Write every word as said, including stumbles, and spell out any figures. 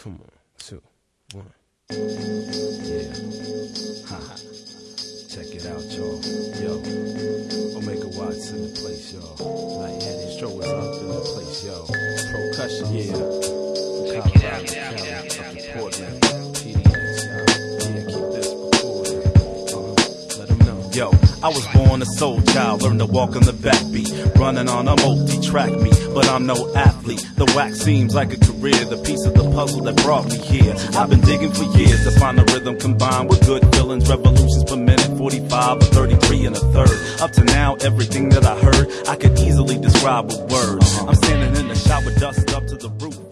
Come on, two, one. Yeah. Haha. Check it out, y'all. Yo. Omega Watts in the place, y'all. Lightheaded Strobers up in the place, yo. Percussion, yeah. Check it out, check it out, check it out. Portland, P D X, y'all. Yeah, keep this recorded. Uh-huh. Let them know. Yo, I was born a soul child, learned to walk on the backbeat, running on a multi-track meet, but I'm no athlete. The wax seems like a career, the piece of the puzzle that brought me here. I've been digging for years to find a rhythm combined with good feelings, revolutions per minute, forty-five or thirty-three and a third. Up to now, everything that I heard, I could easily describe with words. I'm standing in the shower, dust up to the roof.